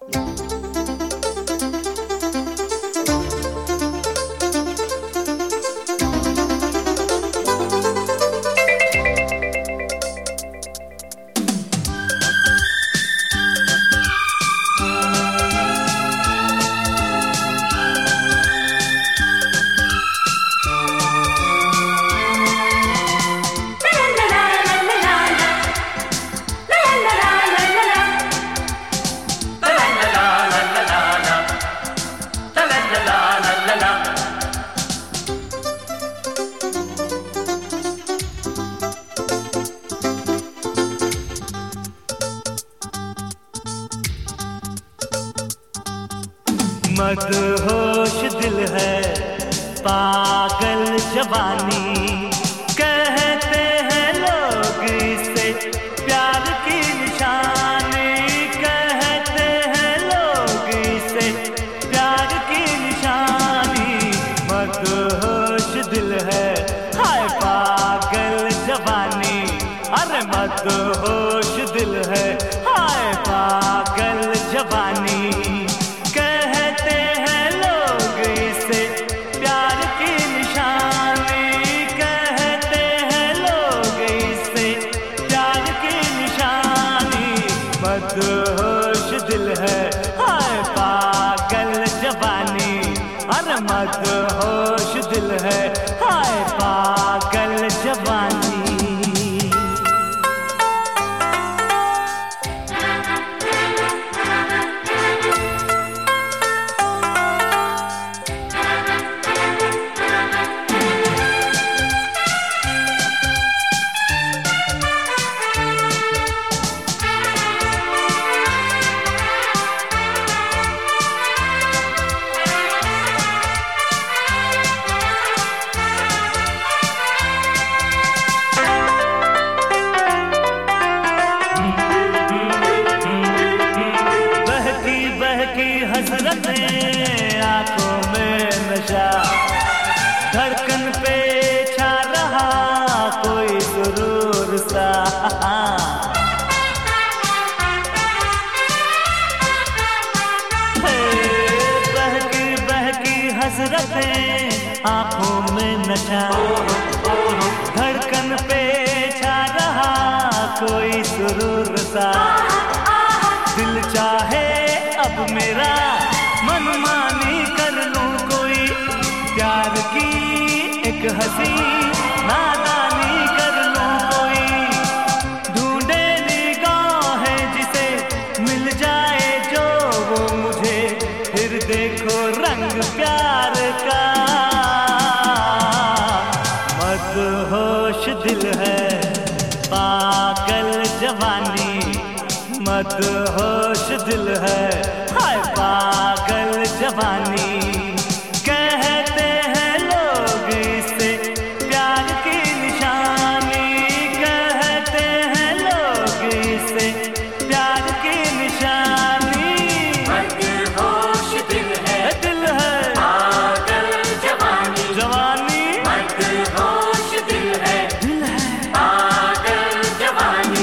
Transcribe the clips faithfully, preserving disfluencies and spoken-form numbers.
मदहोश दिल है पागल जवानी, कहते हैं लोग इसे प्यार की निशानी, कहते हैं लोग इसे प्यार की निशानी। मदहोश दिल है हाय पागल जवानी, अरे मदहोश दिल है हाय पागल जवानी। मदहोश दिल है हाय पागल जवानी, अरे मदहोश दिल है हाय पागल जवानी। हसरतें आंखों में नशा, धड़कन पे छा रहा कोई सुरूर सा। बहकी बहकी हसरतें आंखों में नशा, धड़कन पे छा रहा कोई सुरूर सा। दिल चाहे अब मेरा मनमानी कर लूं कोई, प्यार की एक हंसी नादानी कर लूं कोई। ढूंढे निगाहें जिसे मिल जाए जो वो मुझे, फिर देखो रंग प्यार का। मदहोश दिल है पागल जवानी, मदहोश दिल है हाय पागल जवानी। कहते हैं लोग इसे प्यार की निशानी, कहते हैं लोग इसे प्यार की निशानी। मदहोश दिल है, दिल है पागल जवानी, जवानी। मदहोश दिल है, दिल है पागल जवानी।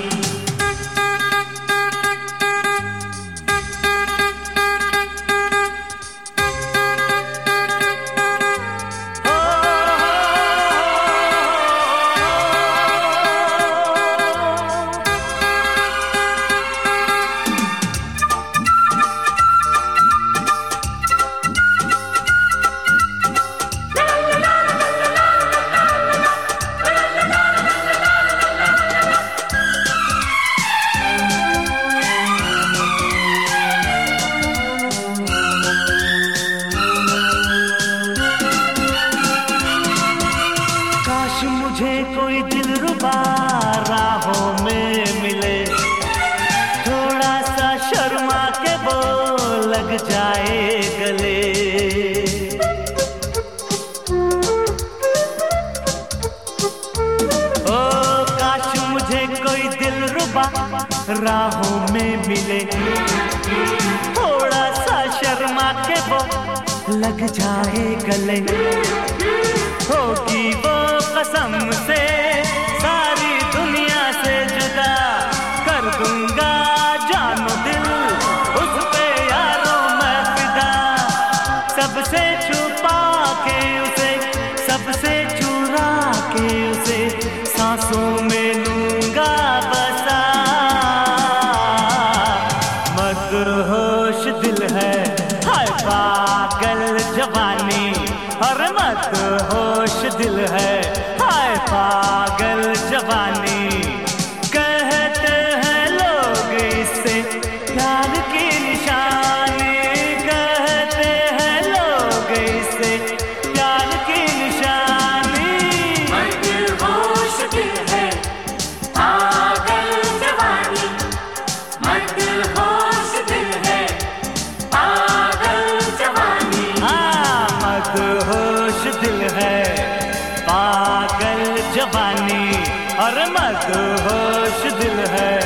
मुझे कोई दिलरुबा राहों में मिले, थोड़ा सा शर्मा के वो लग जाए गले। ओ काश मुझे कोई दिलरुबा राहों में मिले, थोड़ा सा शर्मा के वो लग जाए गले। होगी वो कसम से सारी दुनिया से जुदा, कर दूंगा जानो दिल उस पे सबसे छुपा के उसे, सबसे चुरा के उसे सांसों में लूंगा बसा। मदहोश दिल है, हाय पागल जवानी, और मदहोश दिल है, हाय पागल जवानी। कहते हैं लोग इससे प्यार की निशानी, कहते हैं लोग इससे प्यार की निशानी। मदहोश दिल है, पागल जवानी, मदहोश दिल है, पागल जवानी। हाँ, मदहोश दिल है, पागल जवानी, और मदहोश दिल है।